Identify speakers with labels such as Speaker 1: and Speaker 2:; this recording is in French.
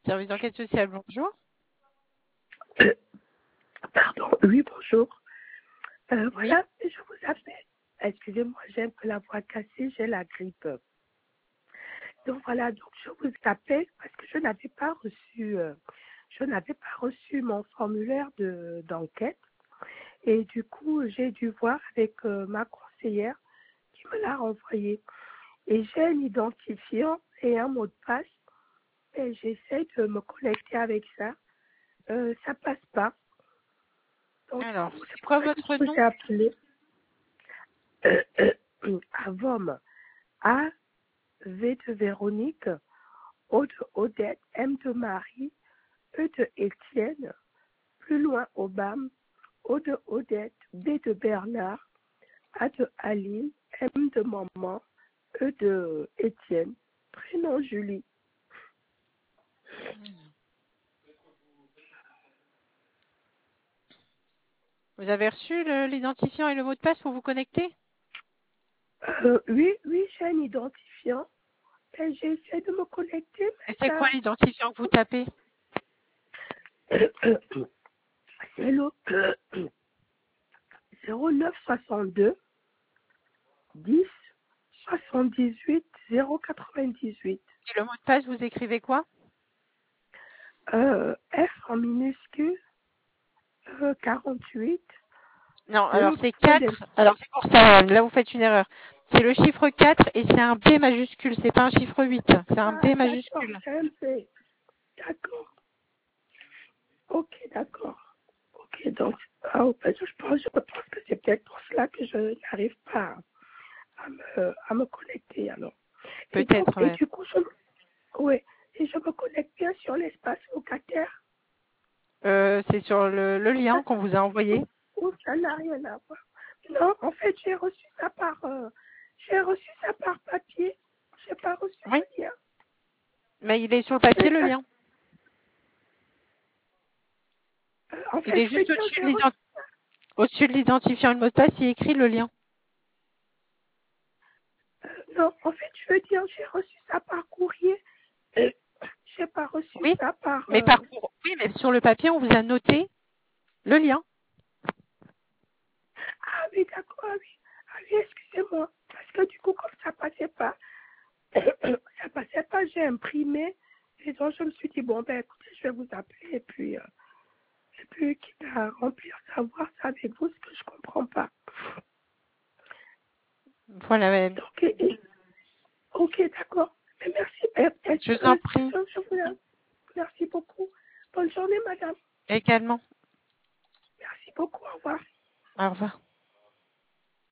Speaker 1: Service d'enquête sociale, bonjour.
Speaker 2: Pardon, oui, bonjour.
Speaker 1: Oui.
Speaker 2: Voilà, je vous appelle. Excusez-moi, j'ai un peu la voix cassée, j'ai la grippe. Donc voilà, donc je vous appelle parce que je n'avais pas reçu mon formulaire d'enquête. Et du coup, j'ai dû voir avec ma conseillère qui me l'a renvoyé. Et j'ai un identifiant et un mot de passe. Et j'essaie de me connecter avec ça. Ça passe pas. Donc,
Speaker 1: Alors,
Speaker 2: du coup,
Speaker 1: c'est
Speaker 2: c'est pour
Speaker 1: quoi
Speaker 2: ça que
Speaker 1: votre
Speaker 2: je
Speaker 1: nom?
Speaker 2: vous ai appelé. Avom. A, V de Véronique, O de Odette, M de Marie, E de Étienne, plus loin Obama, O de Odette, B de Bernard, A de Aline, M de Maman, E de Étienne, prénom Julie.
Speaker 1: Vous avez reçu l'identifiant et le mot de passe pour vous connecter?
Speaker 2: Oui, j'ai un identifiant et j'essaie de me connecter,
Speaker 1: Et
Speaker 2: mais
Speaker 1: c'est quoi
Speaker 2: ça,
Speaker 1: l'identifiant que vous tapez?
Speaker 2: c'est le 09 62 10 78 098.
Speaker 1: Et le mot de passe, vous écrivez quoi?
Speaker 2: F en minuscule, 48.
Speaker 1: Non, alors
Speaker 2: Le
Speaker 1: c'est
Speaker 2: point
Speaker 1: 4. Alors c'est pour ça, là vous faites une erreur. C'est le chiffre 4 et c'est un B majuscule, c'est pas un chiffre 8, c'est un B
Speaker 2: Ah, d'accord,
Speaker 1: majuscule.
Speaker 2: c'est un P. D'accord. Ok, d'accord. Ok, donc, je pense que c'est peut-être pour cela que je n'arrive pas à me connecter alors.
Speaker 1: Peut-être,
Speaker 2: Et
Speaker 1: ouais.
Speaker 2: du coup, ouais, et je me connecte bien sur l'espace locataire.
Speaker 1: C'est sur le lien qu'on vous a envoyé.
Speaker 2: Ou ça n'a rien à voir. Non, en fait, j'ai reçu ça par papier. J'ai pas reçu
Speaker 1: Oui,
Speaker 2: le lien.
Speaker 1: mais il est sur le papier, le lien.
Speaker 2: En
Speaker 1: Il
Speaker 2: fait,
Speaker 1: est
Speaker 2: je veux
Speaker 1: juste
Speaker 2: dire, j'ai reçu.
Speaker 1: au-dessus de l'identifiant et le mot de passe, il est écrit le lien.
Speaker 2: Non, en fait, je veux dire, j'ai reçu ça par courrier. Euh, j'ai pas reçu
Speaker 1: Oui,
Speaker 2: ça par.
Speaker 1: oui, mais sur le papier, on vous a noté le lien.
Speaker 2: Ah oui, d'accord, ah oui, excusez-moi. Parce que du coup, comme ça passait pas, ça passait pas, j'ai imprimé. Et donc, je me suis dit, bon, ben écoutez, je vais vous appeler. Et puis quitte à remplir, savoir ça avec vous, ce que je comprends pas.
Speaker 1: Voilà, madame.
Speaker 2: Donc, ok, d'accord. Mais merci.
Speaker 1: Je vous en prie.
Speaker 2: Merci beaucoup. Bonne journée, madame.
Speaker 1: Également.
Speaker 2: Merci beaucoup. Au revoir.
Speaker 1: Au revoir.